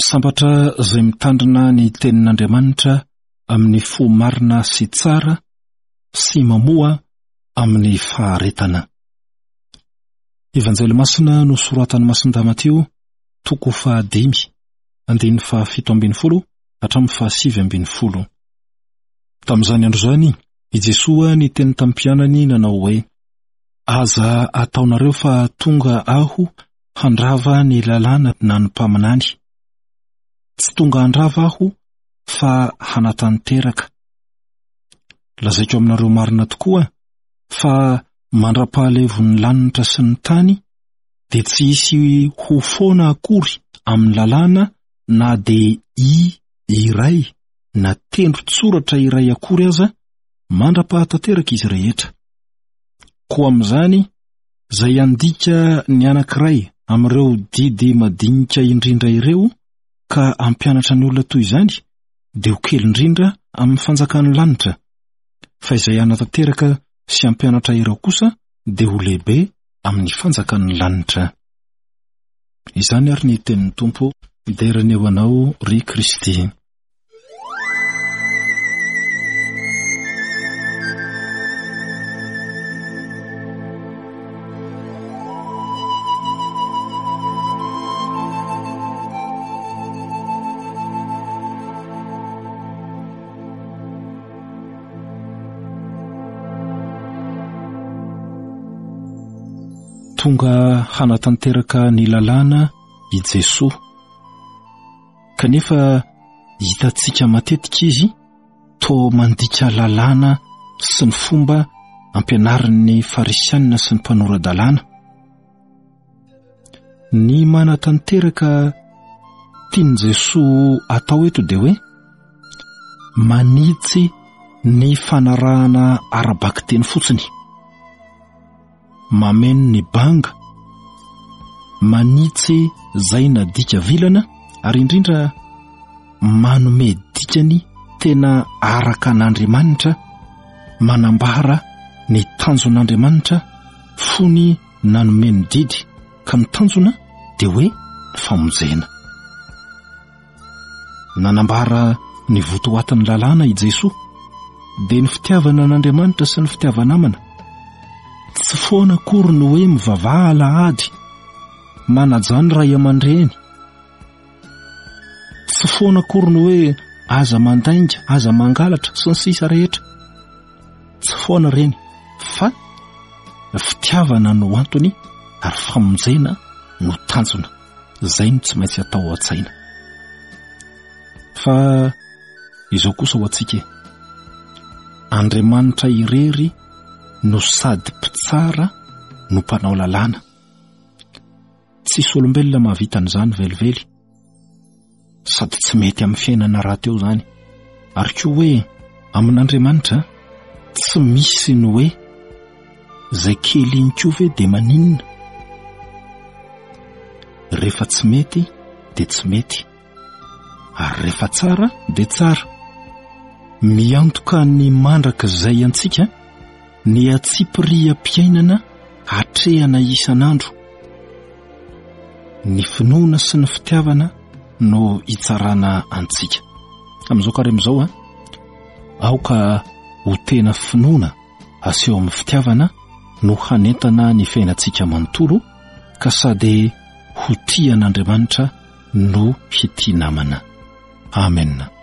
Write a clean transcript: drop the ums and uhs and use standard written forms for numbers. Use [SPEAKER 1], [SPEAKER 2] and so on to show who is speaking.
[SPEAKER 1] Sambatra izay mitandrina ny tenin'Andriamanitra amin'ny fo marina sy tsara sy mamoa amin'ny faharetana. Evanjely masina no soratan'ny Masinda Mateo, toko 5:17 hatramin'ny 7:10. Tamin'izany andro izany, i Jesosy ny teny tamin'ny mpianany nanao hoe: aza ataonareo fa tonga aho handrava ny lalàna na ny mpaminany. Tsy tonga handrava aho fa hanatanteraka. Lazaiko aminareo marina tokoa fa mandra-pahalevo ny lanitra sy ny tany dia tsy hisy ho foana akory amin'ny lalàna na dia iray na tendron-tsoratra iray akory aza mandra-pahatanteraka izy rehetra. Koa amin'izany, izay andika ny anankiray amin'ireo didy madinika indrindra ireo ka ampianatra ny olona toy izany, dia ho kely indrindra amin'ny fanjakan'ny lanitra, fa izay anatanteraka sy ampianatra ireo kosa dia ho lehibe amin'ny fanjakan'ny lanitra. Izany ary ny tenin'ny Tompo, idairana eo anao ry Kristy. Tonga hanatanteraka ny lalàna i Jesosy. Kanefa hitantsika matetika izy toa mandika lalàna sy ny fomba ampianarin'ny farisianina sy ny mpanoradalàna. Ny manatanteraka tiany Jesosy atao eto dia hoe manitsy ny fanarahana arabaky teny fotsiny, mameno ny banga, manitsy izay nadika vilana, ary indrindra manome dikany tena araka an'Andriamanitra, manambara ny tanjon'Andriamanitra, fony nanome ny didy, ka ny tanjona dia hoe famonjena. Nanambara ny votoatin'ny lalàna i Jesosy, dia ny fitiavana an'Andriamanitra sy ny fitiavanamana. Tsy foana akory no hoe mivavaha alahady, manajany ray aman-dreny. Tsy foana akory no hoe aza mandainga, aza mangalatra sy ny sisa rehetra. Tsy foana reny, fa fitiavana no antony ary famonjena no tanjona. Izay no tsy maintsy atao ao an-tsaina. Fa izao kosa ho antsika, Andriamanitra irery no sady mpitsara no mpanao lalàna. Tsisy olombelona mahavita an'izany velively, sady tsy mety amin'ny fiainana rahateo izany. Ary koa hoe amin'Andriamanitra tsy misy ny hoe izay kely iny koa ve dia maninona. Rehefa tsy mety dia tsy mety, ary rehefa tsara dia tsara. Miantoka ny mandraka izay antsika ny atsipiriam-piainana hatrehana isan'andro. Ny finoana sy ny fitiavana no hitsarana antsika. Amin'izao karemin'izao aoka ho tena finoana aseho amin'ny fitiavana no hanentana ny fiainantsika manontolo, ka sady ho tia an'Andriamanitra no hity namana. Amen.